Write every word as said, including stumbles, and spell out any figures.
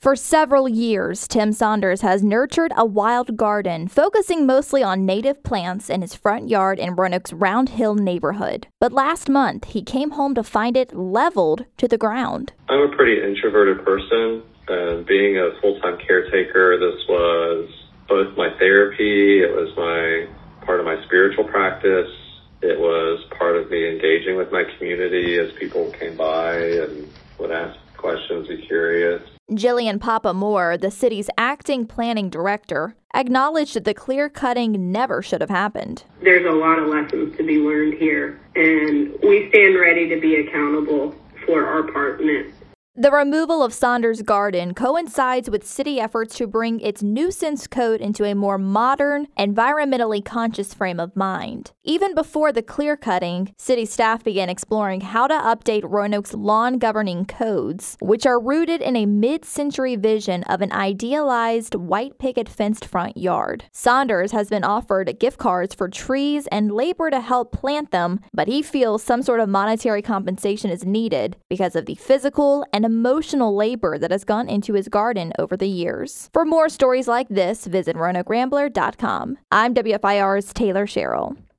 For several years, Tim Saunders has nurtured a wild garden, focusing mostly on native plants in his front yard in Roanoke's Round Hill neighborhood. But last month, he came home to find it leveled to the ground. I'm a pretty introverted person, and being a full-time caretaker, this was both my therapy, it was my part of my spiritual practice, it was part of me engaging with my community as people came by and would ask questions, be curious. Jillian Papa Moore, the city's acting planning director, acknowledged that the clear cutting never should have happened. There's a lot of lessons to be learned here, and we stand ready to be accountable for our part in it. The removal of Saunders' garden coincides with city efforts to bring its nuisance code into a more modern, environmentally conscious frame of mind. Even before the clear cutting, city staff began exploring how to update Roanoke's lawn governing codes, which are rooted in a mid-century vision of an idealized white picket fenced front yard. Saunders has been offered gift cards for trees and labor to help plant them, but he feels some sort of monetary compensation is needed because of the physical and emotional labor that has gone into his garden over the years. For more stories like this, visit Roanoke Rambler dot com. I'm W F I R's Taylor Sherrill.